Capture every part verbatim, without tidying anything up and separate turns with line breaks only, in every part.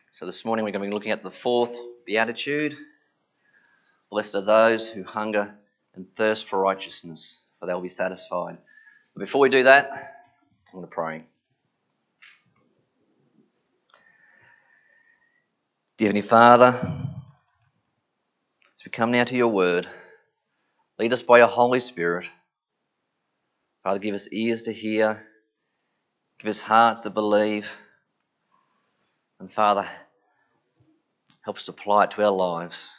So this morning we're going to be looking at the fourth beatitude. Blessed are those who hunger and thirst for righteousness, for they will be satisfied. But before we do that, I'm going to pray. Dear Heavenly Father, as we come now to your word, lead us by your Holy Spirit. Father, give us ears to hear, give us hearts to believe, and Father, help us to apply it to our lives.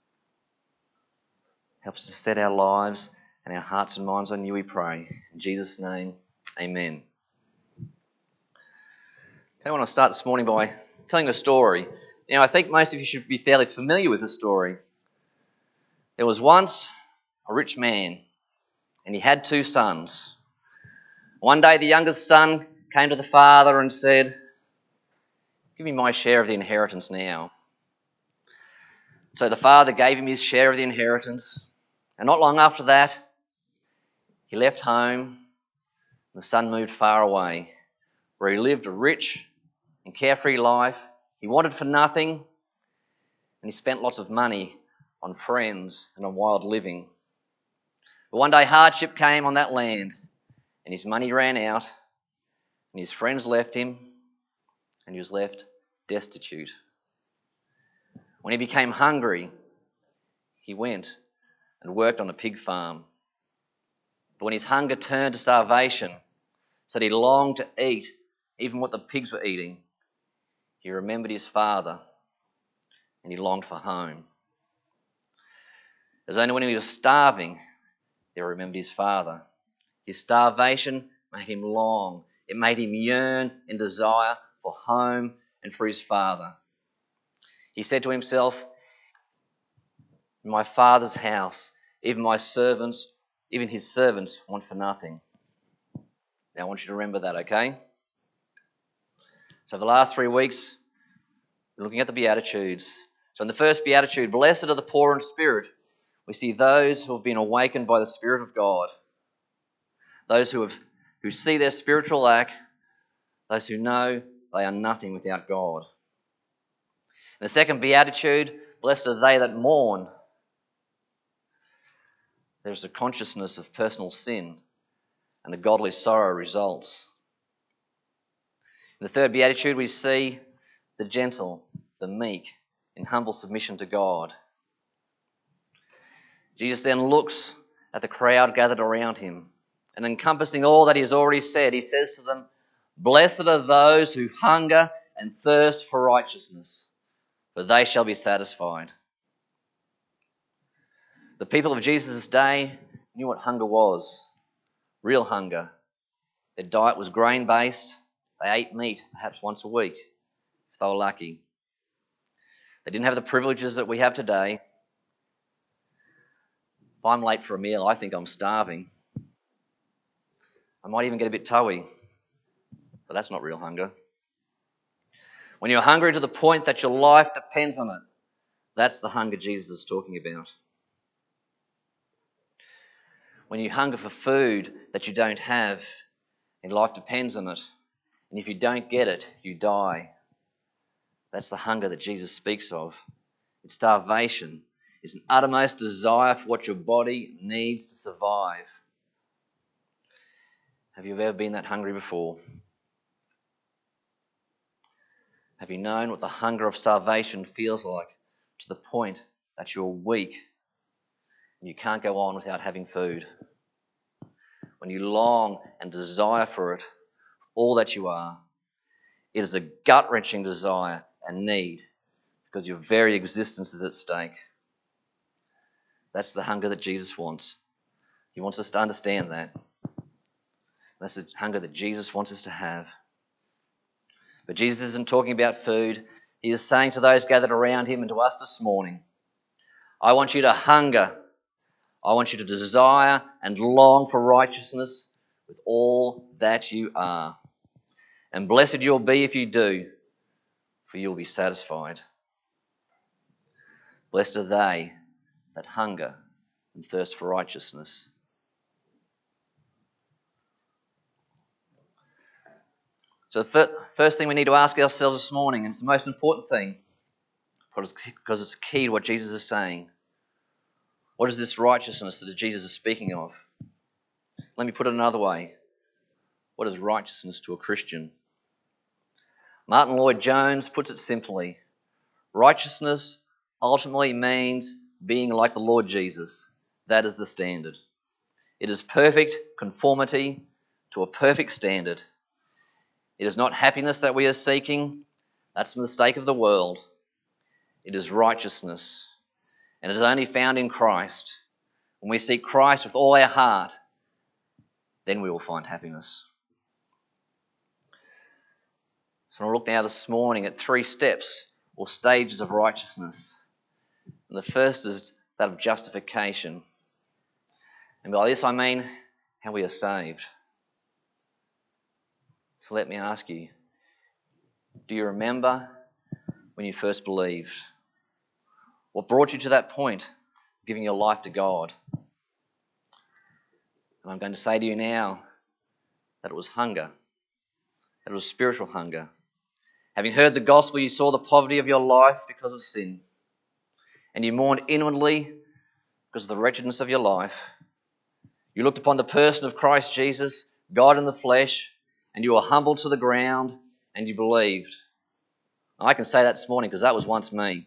Help us to set our lives and our hearts and minds on you, we pray. In Jesus' name, amen. Okay, I want to start this morning by telling a story. Now, I think most of you should be fairly familiar with the story. There was once a rich man, and he had two sons. One day, the youngest son came to the father and said, "Give me my share of the inheritance now." So the father gave him his share of the inheritance, and not long after that, he left home, and the son moved far away, where he lived a rich and carefree life. He wanted for nothing, and he spent lots of money on friends and on wild living. But one day hardship came on that land, and his money ran out, and his friends left him, and he was left destitute. When he became hungry, he went and worked on a pig farm. But when his hunger turned to starvation, so that he longed to eat even what the pigs were eating, he remembered his father, and he longed for home. It was only when he was starving that he remembered his father. His starvation made him long. It made him yearn and desire for home and for his father. He said to himself, "In my father's house, even my servants, even his servants want for nothing." Now I want you to remember that, okay? So the last three weeks, we're looking at the Beatitudes. So in the first Beatitude, blessed are the poor in spirit. We see those who have been awakened by the Spirit of God. Those who have who see their spiritual lack. Those who know they are nothing without God. In the second Beatitude, blessed are they that mourn. There's a consciousness of personal sin, and a godly sorrow results. In the third Beatitude, we see the gentle, the meek, in humble submission to God. Jesus then looks at the crowd gathered around him, and encompassing all that he has already said, he says to them, "Blessed are those who hunger and thirst for righteousness, for they shall be satisfied." The people of Jesus' day knew what hunger was, real hunger. Their diet was grain-based. They ate meat perhaps once a week, if they were lucky. They didn't have the privileges that we have today. If I'm late for a meal, I think I'm starving. I might even get a bit toey, but that's not real hunger. When you're hungry to the point that your life depends on it, that's the hunger Jesus is talking about. When you hunger for food that you don't have, and life depends on it, and if you don't get it, you die. That's the hunger that Jesus speaks of. It's starvation. It's an uttermost desire for what your body needs to survive. Have you ever been that hungry before? Have you known what the hunger of starvation feels like, to the point that you're weak and you can't go on without having food? When you long and desire for it, all that you are, it is a gut-wrenching desire and need, because your very existence is at stake. That's the hunger that Jesus wants. He wants us to understand that. That's the hunger that Jesus wants us to have. But Jesus isn't talking about food. He is saying to those gathered around him and to us this morning, I want you to hunger. I want you to desire and long for righteousness with all that you are. And blessed you'll be if you do, for you'll be satisfied. Blessed are they that hunger and thirst for righteousness. So the fir- first thing we need to ask ourselves this morning, and it's the most important thing, because it's key to what Jesus is saying. What is this righteousness that Jesus is speaking of? Let me put it another way. What is righteousness to a Christian? Martin Lloyd-Jones puts it simply. Righteousness ultimately means being like the Lord Jesus. That is the standard. It is perfect conformity to a perfect standard. It is not happiness that we are seeking. That's the mistake of the world. It is righteousness. And it is only found in Christ. When we seek Christ with all our heart, then we will find happiness. So I'll look now this morning at three steps or stages of righteousness. And the first is that of justification. And by this I mean how we are saved. So let me ask you, do you remember when you first believed? What brought you to that point of giving your life to God? And I'm going to say to you now that it was hunger. That it was spiritual hunger. Having heard the gospel, you saw the poverty of your life because of sin. And you mourned inwardly because of the wretchedness of your life. You looked upon the person of Christ Jesus, God in the flesh, and you were humbled to the ground and you believed. I can say that this morning because that was once me.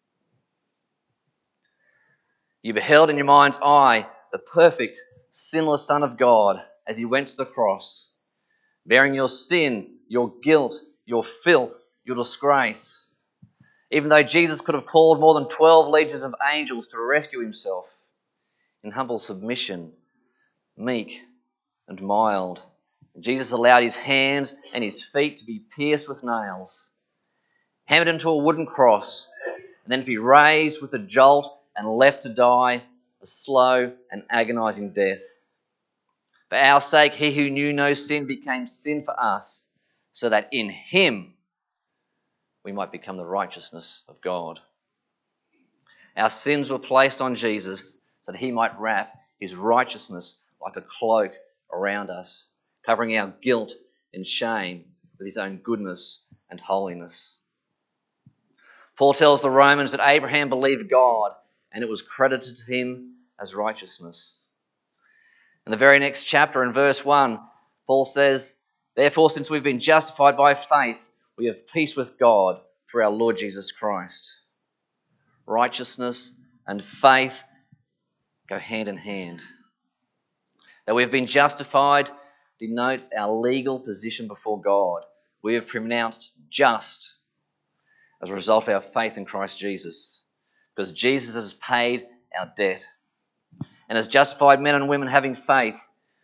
You beheld in your mind's eye the perfect, sinless Son of God as he went to the cross, bearing your sin, your guilt, your filth, your disgrace. Even though Jesus could have called more than twelve legions of angels to rescue himself, in humble submission, meek and mild, Jesus allowed his hands and his feet to be pierced with nails, hammered into a wooden cross, and then to be raised with a jolt and left to die a slow and agonizing death. For our sake, he who knew no sin became sin for us, so that in him we might become the righteousness of God. Our sins were placed on Jesus so that he might wrap his righteousness like a cloak around us, covering our guilt and shame with his own goodness and holiness. Paul tells the Romans that Abraham believed God and it was credited to him as righteousness. In the very next chapter, in verse one, Paul says, "Therefore, since we've been justified by faith, we have peace with God through our Lord Jesus Christ." Righteousness and faith go hand in hand. That we have been justified denotes our legal position before God. We have pronounced just as a result of our faith in Christ Jesus, because Jesus has paid our debt. And as justified men and women having faith,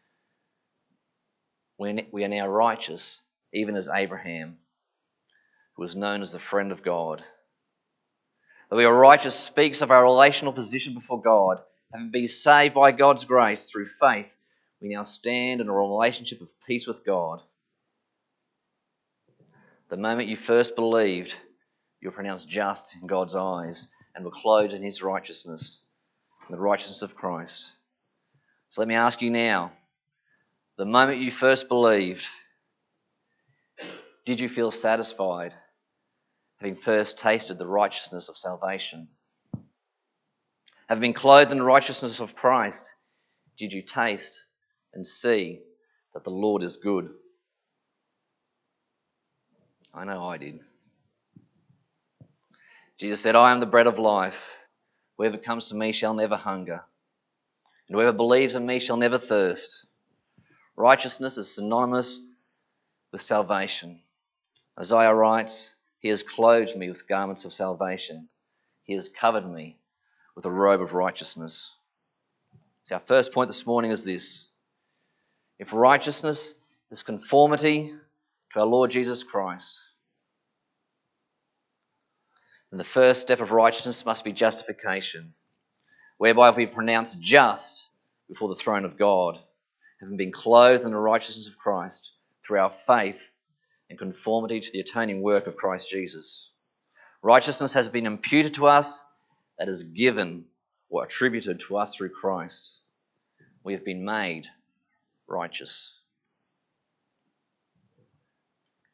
we are now righteous, even as Abraham, who was known as the friend of God. That we are righteous speaks of our relational position before God. Having been saved by God's grace through faith, we now stand in a relationship of peace with God. The moment you first believed, you were pronounced just in God's eyes and were clothed in his righteousness, the righteousness of Christ. So let me ask you now, the moment you first believed, did you feel satisfied, having first tasted the righteousness of salvation? Having been clothed in the righteousness of Christ, did you taste and see that the Lord is good? I know I did. Jesus said, "I am the bread of life. Whoever comes to me shall never hunger, and whoever believes in me shall never thirst." Righteousness is synonymous with salvation. Isaiah writes, "He has clothed me with garments of salvation. He has covered me with a robe of righteousness." So our first point this morning is this. If righteousness is conformity to our Lord Jesus Christ, then the first step of righteousness must be justification, whereby we are pronounced just before the throne of God, having been clothed in the righteousness of Christ through our faith and conformity to the atoning work of Christ Jesus. Righteousness has been imputed to us, that is given or attributed to us through Christ. We have been made righteous.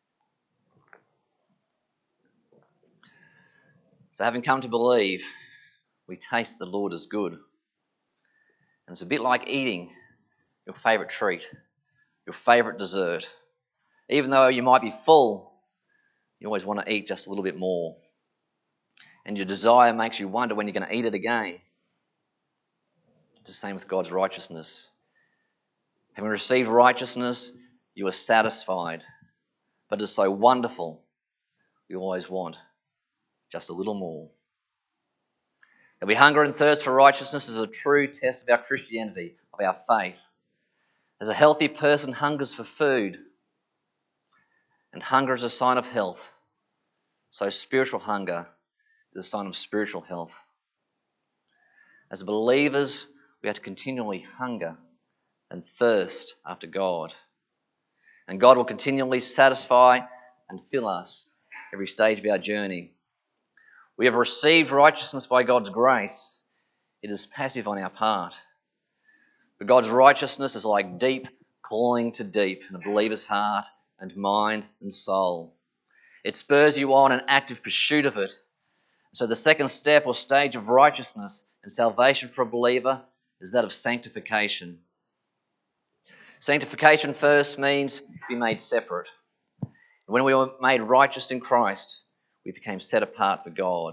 So having come to believe, we taste the Lord is good. And it's a bit like eating your favourite treat, your favourite dessert. Even though you might be full, you always want to eat just a little bit more. And your desire makes you wonder when you're going to eat it again. It's the same with God's righteousness. Having received righteousness, you are satisfied. But it's so wonderful, we always want just a little more. That we hunger and thirst for righteousness is a true test of our Christianity, of our faith. As a healthy person hungers for food, and hunger is a sign of health, so spiritual hunger is a sign of spiritual health. As believers, we have to continually hunger and thirst after God. And God will continually satisfy and fill us every stage of our journey. We have received righteousness by God's grace. It is passive on our part. But God's righteousness is like deep calling to deep in a believer's heart and mind and soul. It spurs you on an active pursuit of it. So the second step or stage of righteousness and salvation for a believer is that of sanctification. Sanctification first means to be made separate. When we were made righteous in Christ, we became set apart for God.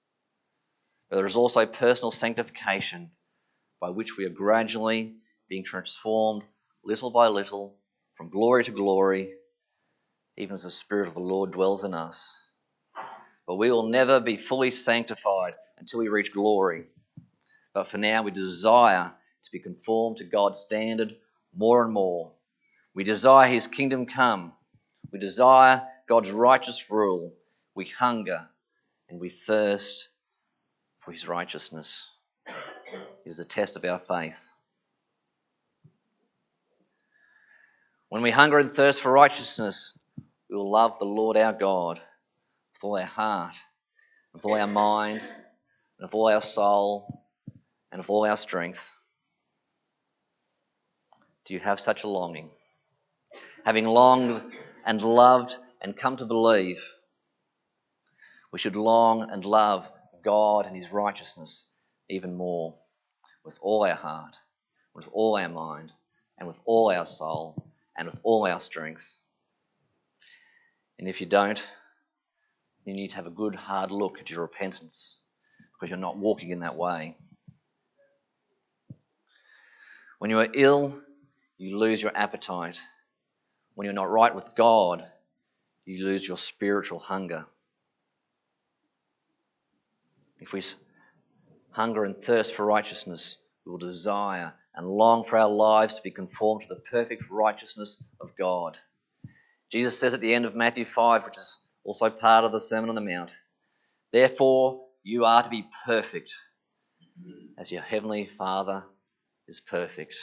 But there is also personal sanctification, by which we are gradually being transformed little by little from glory to glory, even as the Spirit of the Lord dwells in us. But we will never be fully sanctified until we reach glory. But for now, we desire to be conformed to God's standard more and more. We desire His kingdom come. We desire God's righteous rule. We hunger and we thirst for His righteousness. It is a test of our faith. When we hunger and thirst for righteousness, we will love the Lord our God with all our heart, with all our mind, and with all our soul, and with all our strength. Do you have such a longing? Having longed and loved and come to believe, we should long and love God and His righteousness even more, with all our heart, with all our mind, and with all our soul, and with all our strength. And if you don't, you need to have a good hard look at your repentance, because you're not walking in that way. When you are ill, you lose your appetite. When you're not right with God, you lose your spiritual hunger. If we hunger and thirst for righteousness, we will desire and long for our lives to be conformed to the perfect righteousness of God. Jesus says at the end of Matthew five, which is also part of the Sermon on the Mount, "Therefore you are to be perfect, as your heavenly Father is perfect."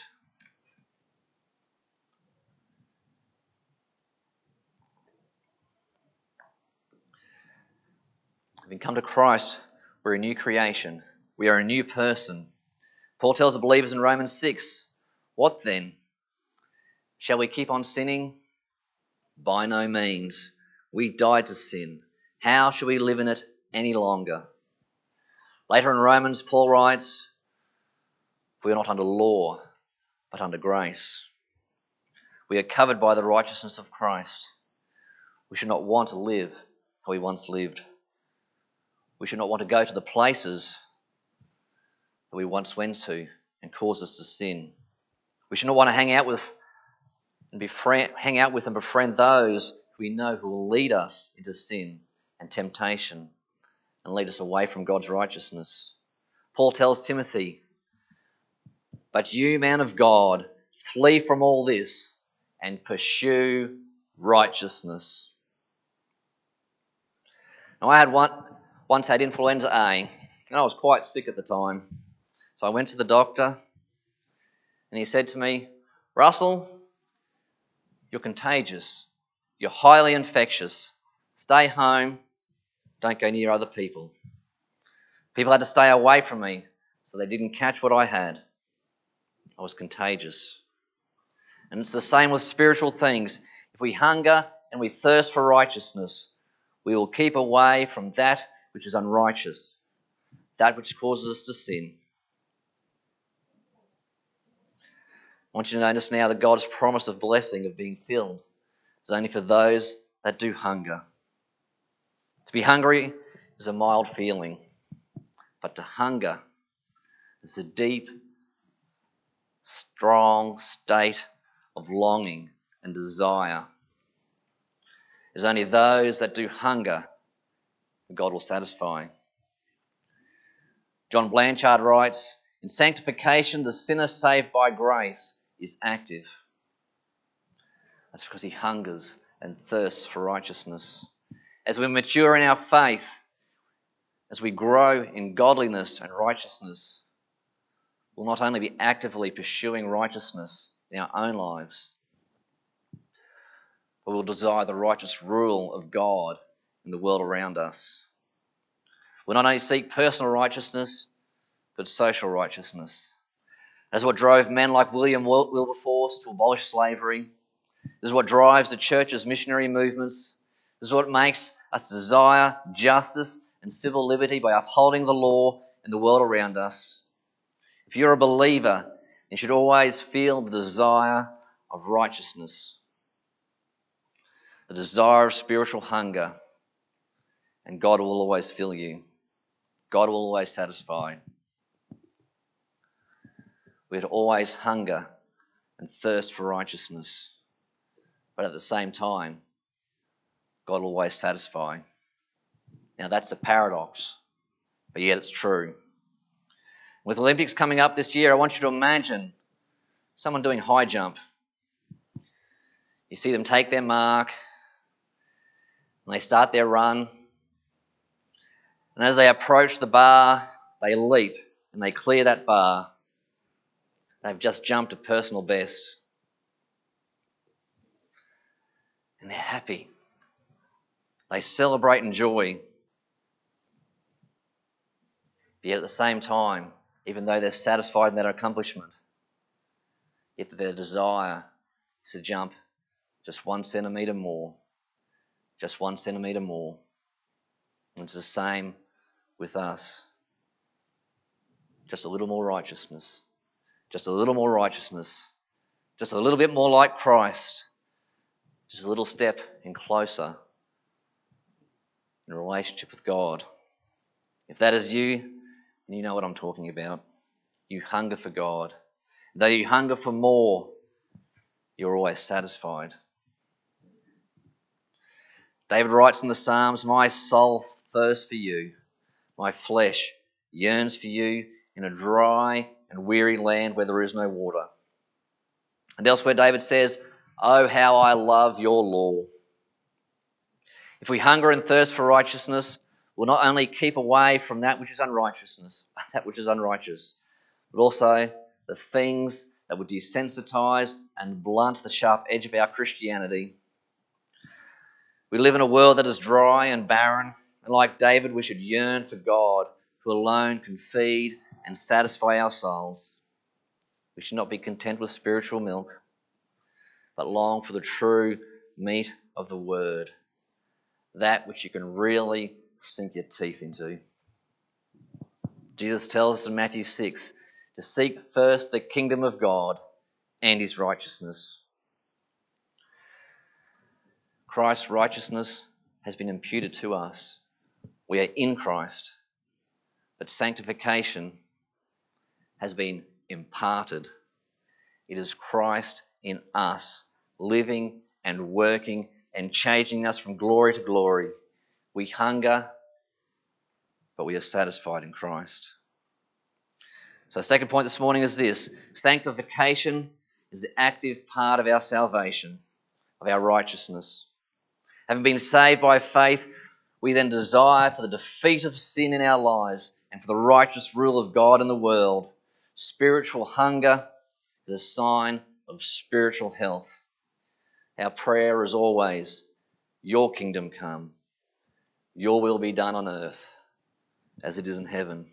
Having come to Christ, we're a new creation. We are a new person. Paul tells the believers in Romans six, "What then? Shall we keep on sinning? By no means. We died to sin. How shall we live in it any longer?" Later in Romans, Paul writes, "We are not under law, but under grace. We are covered by the righteousness of Christ. We should not want to live how we once lived. We should not want to go to the places that we once went to and caused us to sin. We should not want to hang out with and befriend, hang out with and befriend those who we know who will lead us into sin and temptation and lead us away from God's righteousness." Paul tells Timothy, "But you, man of God, flee from all this and pursue righteousness." Now, I had one, once had influenza A, and I was quite sick at the time. So I went to the doctor, and he said to me, "Russell, you're contagious. You're highly infectious. Stay home. Don't go near other people." People had to stay away from me so they didn't catch what I had. I was contagious. And it's the same with spiritual things. If we hunger and we thirst for righteousness, we will keep away from that which is unrighteous, that which causes us to sin. I want you to notice now that God's promise of blessing, of being filled, is only for those that do hunger. To be hungry is a mild feeling, but to hunger is a deep, strong state of longing and desire. It's only those that do hunger that God will satisfy. John Blanchard writes, "In sanctification, the sinner saved by grace is active." That's because he hungers and thirsts for righteousness. As we mature in our faith, as we grow in godliness and righteousness, we'll not only be actively pursuing righteousness in our own lives, but we'll desire the righteous rule of God in the world around us. We'll not only seek personal righteousness, but social righteousness. That's what drove men like William Wilberforce to abolish slavery. This is what drives the church's missionary movements. This is what makes us desire justice and civil liberty by upholding the law in the world around us. If you're a believer, you should always feel the desire of righteousness, the desire of spiritual hunger, and God will always fill you. God will always satisfy. We'd always hunger and thirst for righteousness, but at the same time, God will always satisfy. Now that's a paradox, but yet it's true. With Olympics coming up this year, I want you to imagine someone doing high jump. You see them take their mark, and they start their run. And as they approach the bar, they leap and they clear that bar. They've just jumped a personal best. And they're happy. They celebrate in joy. But yet at the same time, even though they're satisfied in that accomplishment, yet their desire is to jump just one centimetre more, just one centimetre more. And it's the same with us. Just a little more righteousness, just a little more righteousness, just a little bit more like Christ, just a little step in closer in a relationship with God. If that is you, then you know what I'm talking about. You hunger for God. Though you hunger for more, you're always satisfied. David writes in the Psalms, "My soul thirsts for you. My flesh yearns for you in a dry and weary land where there is no water." And elsewhere David says, "Oh, how I love your law." If we hunger and thirst for righteousness, we'll not only keep away from that which is unrighteousness, that which is unrighteous, but also the things that would desensitize and blunt the sharp edge of our Christianity. We live in a world that is dry and barren, and like David, we should yearn for God, who alone can feed and satisfy our souls. We should not be content with spiritual milk, but long for the true meat of the Word, that which you can really sink your teeth into. Jesus tells us in Matthew six to seek first the kingdom of God and his righteousness. Christ's righteousness has been imputed to us. We are in Christ, but sanctification has been imparted. It is Christ in us, living and working and changing us from glory to glory. We hunger, but we are satisfied in Christ. So the second point this morning is this: sanctification is the active part of our salvation, of our righteousness. Having been saved by faith, we then desire for the defeat of sin in our lives and for the righteous rule of God in the world. Spiritual hunger is a sign of spiritual health. Our prayer is always, your kingdom come, your will be done on earth as it is in heaven.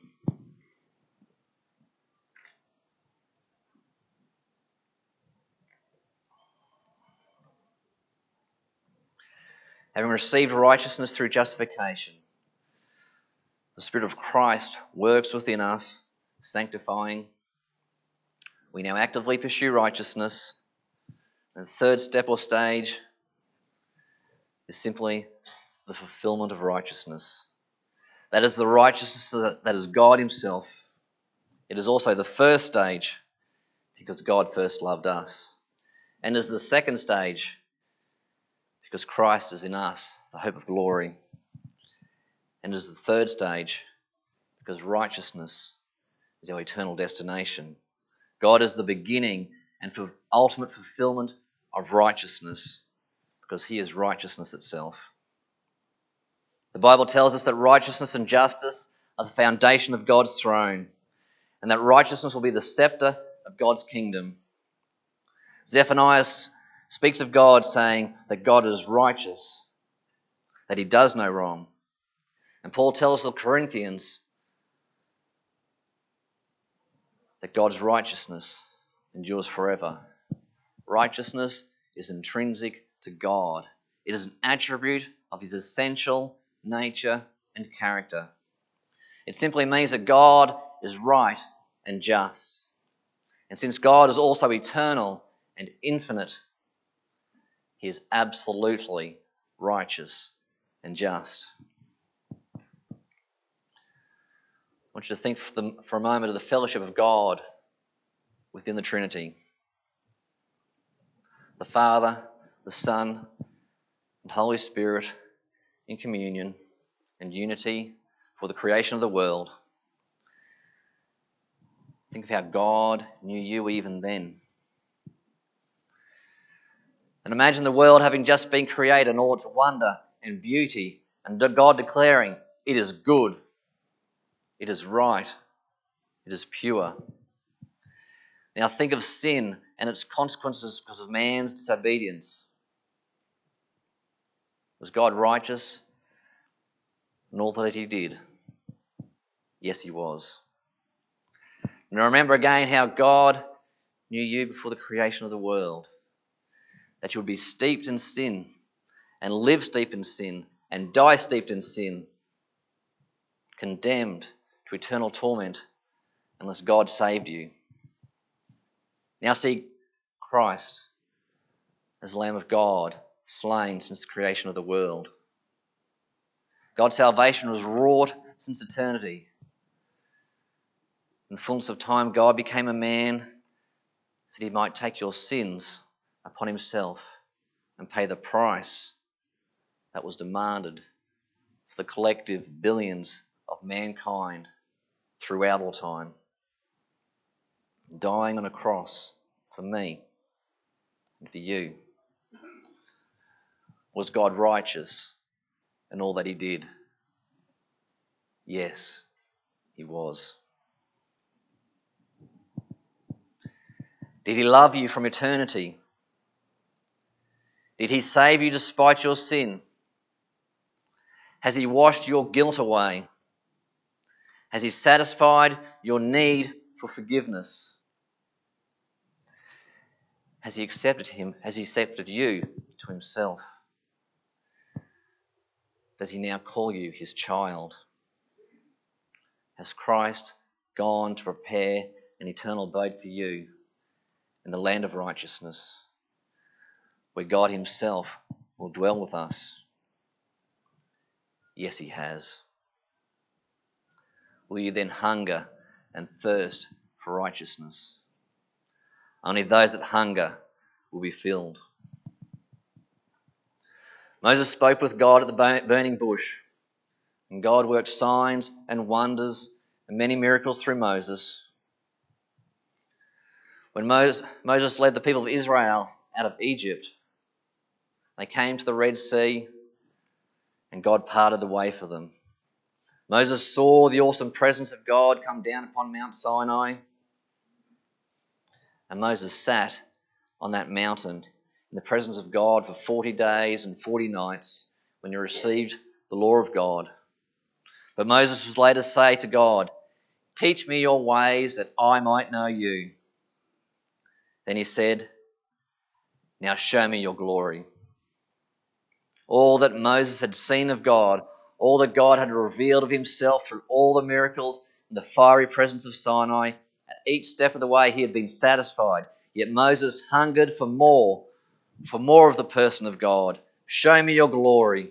Having received righteousness through justification, The Spirit of Christ works within us, sanctifying. We now actively pursue righteousness. And the third step or stage is simply the fulfillment of righteousness. That is the righteousness that is God himself. It is also the first stage because God first loved us. And is the second stage because Christ is in us, the hope of glory. And is the third stage because righteousness is our eternal destination. God is the beginning and for ultimate fulfillment of righteousness because he is righteousness itself. The Bible tells us that righteousness and justice are the foundation of God's throne, and that righteousness will be the scepter of God's kingdom. Zephaniah speaks of God saying that God is righteous, that he does no wrong. And Paul tells the Corinthians that God's righteousness endures forever. Righteousness is intrinsic to God. It is an attribute of his essential nature and character. It simply means that God is right and just. And since God is also eternal and infinite, he is absolutely righteous and just. I want you to think for, the, for a moment of the fellowship of God within the Trinity. The Father, the Son, and Holy Spirit in communion and unity for the creation of the world. Think of how God knew you even then. And imagine the world having just been created and all its wonder and beauty, and God declaring, it is good, it is right, it is pure. Now think of sin and its consequences because of man's disobedience. Was God righteous in all that he did? Yes, he was. Now remember again how God knew you before the creation of the world. That you would be steeped in sin and live steeped in sin and die steeped in sin, condemned to eternal torment unless God saved you. Now see Christ as the Lamb of God, slain since the creation of the world. God's salvation was wrought since eternity. In the fullness of time, God became a man so that he might take your sins upon himself and pay the price that was demanded for the collective billions of mankind throughout all time. Dying on a cross for me and for you. Was God righteous in all that he did? Yes, he was. Did he love you from eternity? Did he save you despite your sin? Has he washed your guilt away? Has he satisfied your need for forgiveness? Has he accepted him? Has he accepted you to himself? Does he now call you his child? Has Christ gone to prepare an eternal abode for you in the land of righteousness, where God himself will dwell with us? Yes, he has. Will you then hunger and thirst for righteousness? Only those that hunger will be filled. Moses spoke with God at the burning bush, and God worked signs and wonders and many miracles through Moses. When Moses led the people of Israel out of Egypt, they came to the Red Sea, and God parted the way for them. Moses saw the awesome presence of God come down upon Mount Sinai, and Moses sat on that mountain in the presence of God for forty days and forty nights when he received the law of God. But Moses was later to say to God, "Teach me your ways that I might know you." Then he said, "Now show me your glory." All that Moses had seen of God, all that God had revealed of himself through all the miracles and the fiery presence of Sinai. At each step of the way he had been satisfied, yet Moses hungered for more, for more of the person of God. Show me your glory.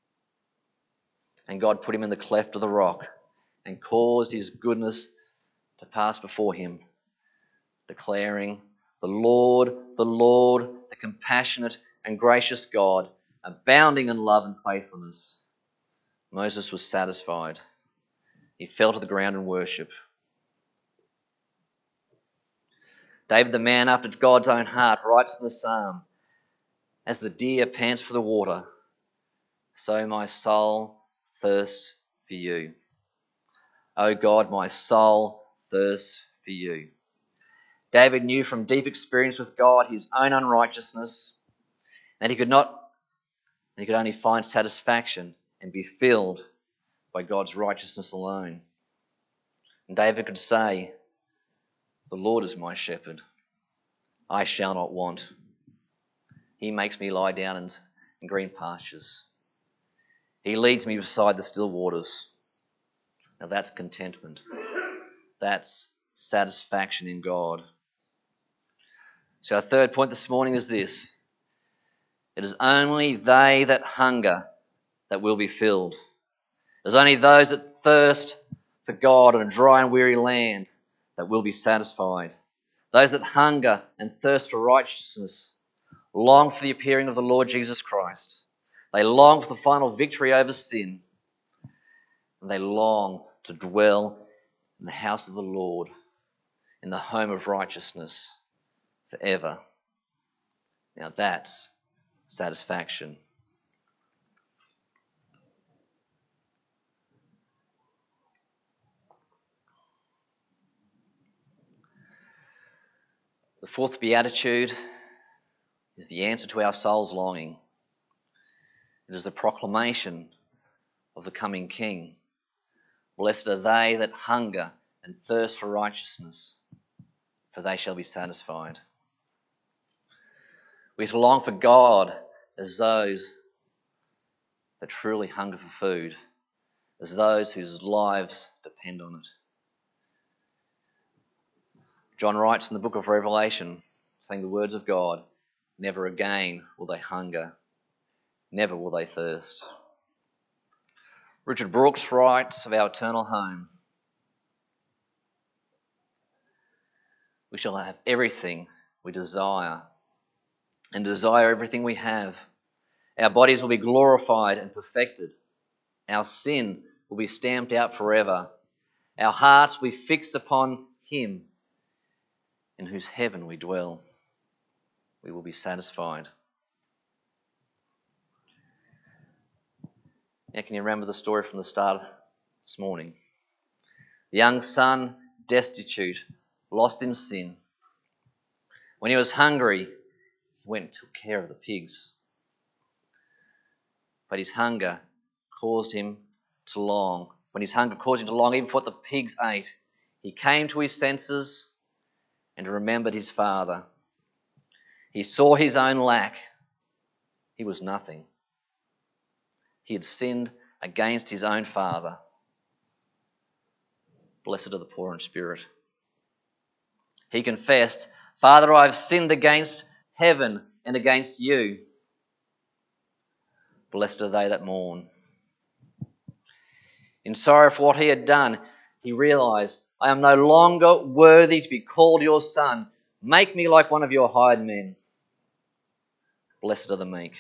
And God put him in the cleft of the rock and caused his goodness to pass before him, declaring, "The Lord, the Lord, the compassionate and gracious God, abounding in love and faithfulness." Moses was satisfied. He fell to the ground in worship. David, the man after God's own heart, writes in the psalm, "As the deer pants for the water, so my soul thirsts for you. O God, my soul thirsts for you." David knew from deep experience with God his own unrighteousness, and he could not, and he could only find satisfaction and be filled by God's righteousness alone. And David could say, "The Lord is my shepherd. I shall not want. He makes me lie down in, in green pastures. He leads me beside the still waters." Now that's contentment. That's satisfaction in God. So our third point this morning is this: it is only they that hunger that will be filled. It is only those that thirst for God in a dry and weary land that will be satisfied. Those that hunger and thirst for righteousness long for the appearing of the Lord Jesus Christ. They long for the final victory over sin. And they long to dwell in the house of the Lord, in the home of righteousness forever. Now that's satisfaction. The fourth beatitude is the answer to our soul's longing. It is the proclamation of the coming King. Blessed are they that hunger and thirst for righteousness, for they shall be satisfied. We are to long for God as those that truly hunger for food, as those whose lives depend on it. John writes in the book of Revelation, saying the words of God, "Never again will they hunger, never will they thirst." Richard Brooks writes of our eternal home, "We shall have everything we desire and desire everything we have. Our bodies will be glorified and perfected. Our sin will be stamped out forever. Our hearts will be fixed upon Him in whose heaven we dwell. We will be satisfied." Now, can you remember the story from the start this morning? The young son, destitute, lost in sin. When he was hungry, he went and took care of the pigs. But his hunger caused him to long. When his hunger caused him to long even for what the pigs ate, he came to his senses and remembered his father. He saw his own lack. He was nothing. He had sinned against his own father. Blessed are the poor in spirit. He confessed, "Father, I have sinned against heaven and against you." Blessed are they that mourn. In sorrow for what he had done, he realized, "I am no longer worthy to be called your son. Make me like one of your hired men." Blessed are the meek.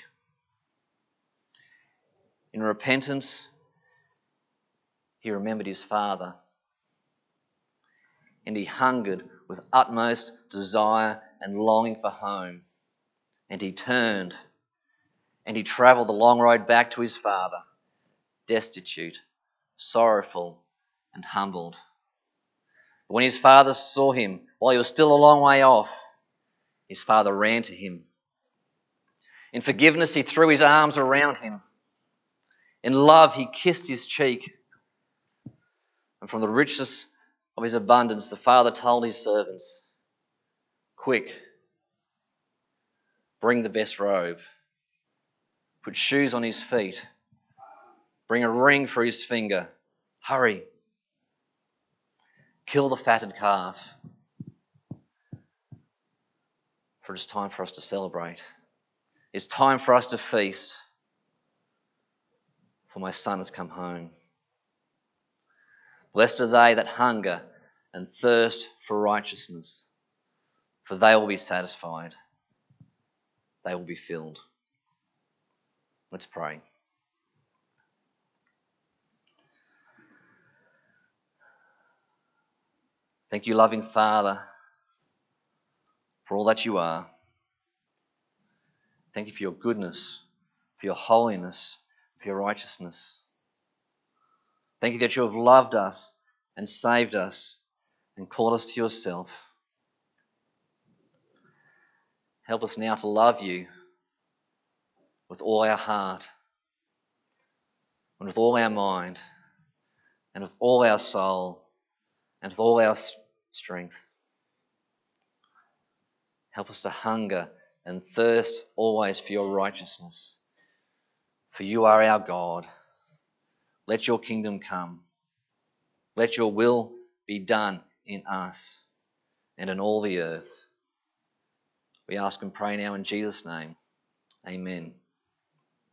In repentance, he remembered his father, and he hungered with utmost desire and longing for home. And he turned, and he travelled the long road back to his father, destitute, sorrowful, and humbled. But when his father saw him, while he was still a long way off, his father ran to him. In forgiveness, he threw his arms around him. In love, he kissed his cheek. And from the richness of his abundance, the father told his servants, "Quick, bring the best robe, put shoes on his feet, Bring a ring for his finger. Hurry. Kill the fatted calf. For it's time for us to celebrate. It's time for us to feast. For my son has come home. Blessed are they that hunger and thirst for righteousness, for they will be satisfied. They will be filled. Let's pray. Thank you, loving Father, for all that you are. Thank you for your goodness, for your holiness, for your righteousness. Thank you that you have loved us and saved us and called us to yourself. Help us now to love you with all our heart and with all our mind and with all our soul and with all our strength. Help us to hunger and thirst always for your righteousness. For you are our God. Let your kingdom come. Let your will be done in us and in all the earth. We ask and pray now in Jesus' name. Amen.